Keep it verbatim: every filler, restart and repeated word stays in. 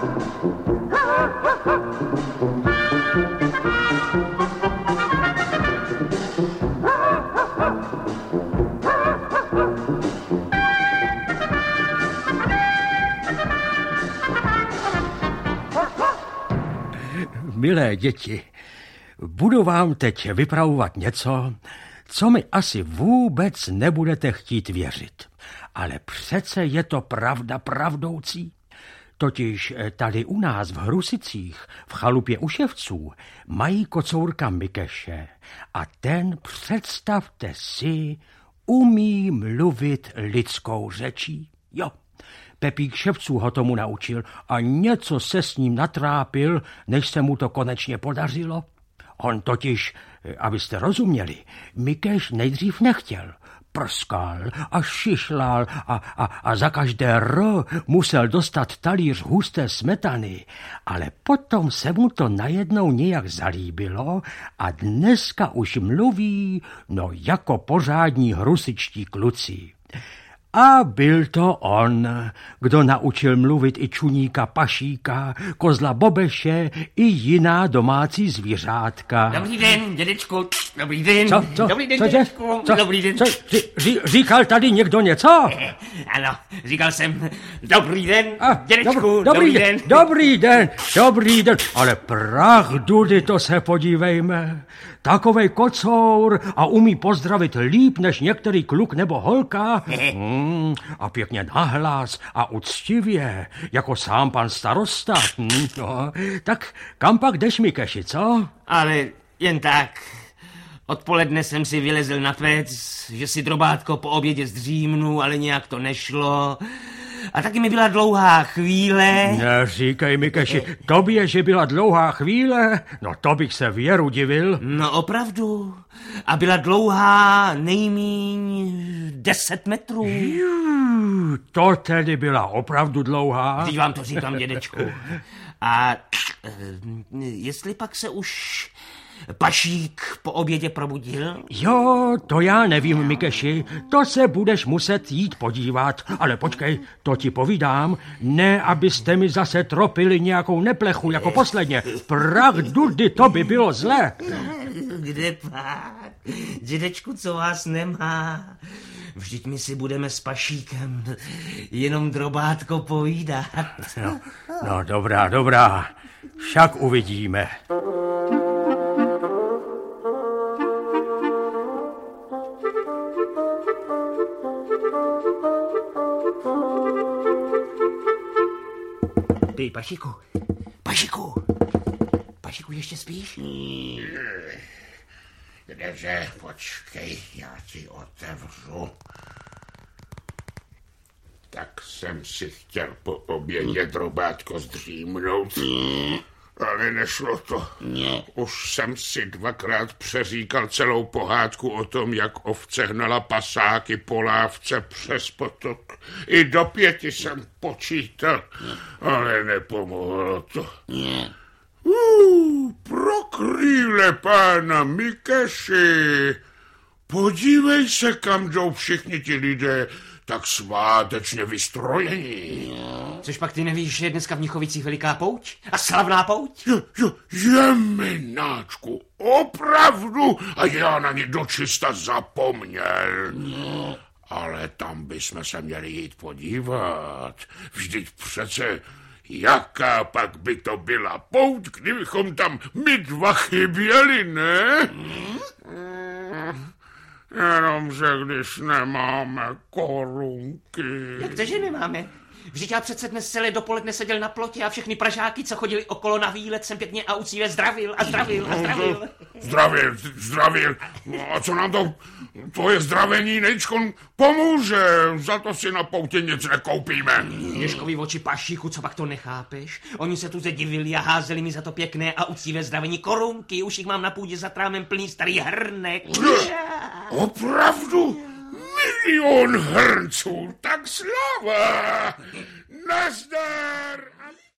Milé děti, budu vám teď vypravovat něco, co mi asi vůbec nebudete chtít věřit. Ale přece je to pravda pravdoucí. Totiž tady u nás v Hrusicích, v chalupě u Ševců, mají kocourka Mikeše a ten, představte si, umí mluvit lidskou řečí. Jo, Pepík Ševců ho tomu naučil a něco se s ním natrápil, než se mu to konečně podařilo. On totiž, abyste rozuměli, Mikeš nejdřív nechtěl. Prskal a šišlal a, a, a za každé R musel dostat talíř husté smetany, ale potom se mu to najednou nějak zalíbilo a dneska už mluví, no jako pořádní hrusičtí kluci. A byl to on, kdo naučil mluvit i čuníka Pašíka, kozla Bobeše i jiná domácí zvířátka. Dobrý den, dědečku, dobrý den. Co, co, dobrý den, co, dědečku, co, dobrý den. Co, ří, říkal tady někdo něco? Ano, říkal jsem, dobrý den, A, dědečku, dobrý, dobrý den. Dobrý den, dobrý den, ale pravdu, to se podívejme. Takovej kocour a umí pozdravit líp než některý kluk nebo holka. Hmm, a pěkně nahlas a uctivě, jako sám pan starosta. Hmm, no, tak kam pak jdeš, Mikeši, co? Ale jen tak. Odpoledne jsem si vylezl na pec, že si drobátko po obědě zdřímnu, ale nějak to nešlo. A taky mi byla dlouhá chvíle. Neříkej, Mikeši, tobě, že byla dlouhá chvíle? No to bych se věru divil. No opravdu. A byla dlouhá nejmíň deset metrů. Jú, to tedy byla opravdu dlouhá. Teď vám to říkám, dědečku. A jestli pak se už Pašík po obědě probudil? Jo, to já nevím, Mikeši, to se budeš muset jít podívat, ale počkej, to ti povídám, ne, abyste mi zase tropili nějakou neplechu jako posledně, pravdu, to by bylo zlé. Kde pak? Dědečku, co vás nemá? Vždyť my si budeme s Pašíkem jenom drobátko povídat. No, no dobrá, dobrá, však uvidíme. Ty, Pašiku, Pašiku, Pašiku, ještě spíš? Kdeže, počkej, já ti otevřu. Tak jsem si chtěl po obědě drobátko zdřímnout, ale nešlo to. Už jsem si dvakrát přeříkal celou pohádku o tom, jak ovce hnala pasáky po lávce přes potok. I do pěti jsem počítal, ale nepomohlo to. Uh, pro krýle pána Mikeši, podívej se, kam jdou všichni ti lidé tak svátečně vystrojení. Což pak ty nevíš, že je dneska v Mnichovicích veliká pouť? A slavná pouť? Jo, jo, jemináčku, opravdu, a já na ně dočista zapomněl. No. Ale tam bychom se měli jít podívat. Vždyť přece, jaká pak by to byla pouť, kdybychom tam my dva chyběli, ne? Hmm. Jenomže když nemáme korunky. Jak to, že nemáme? Vždyť já přece dnes celé dopoledne seděl na plotě a všechny Pražáky, co chodili okolo na výlet, jsem pěkně a uctivě zdravil a zdravil a zdravil. Zdravil, zdravil. No a co nám to, to je zdravení, nejčkon pomůže. Za to si na poutě nic nekoupíme. Ježkový oči, Pašíku, co pak to nechápeš? Oni se tu zadivili a házeli mi za to pěkné a uctivé zdravení korunky. Už jich mám na půdě za trámem plný starý hrnek. Opravdu? Milion hrnců, tak slava! Nazdar!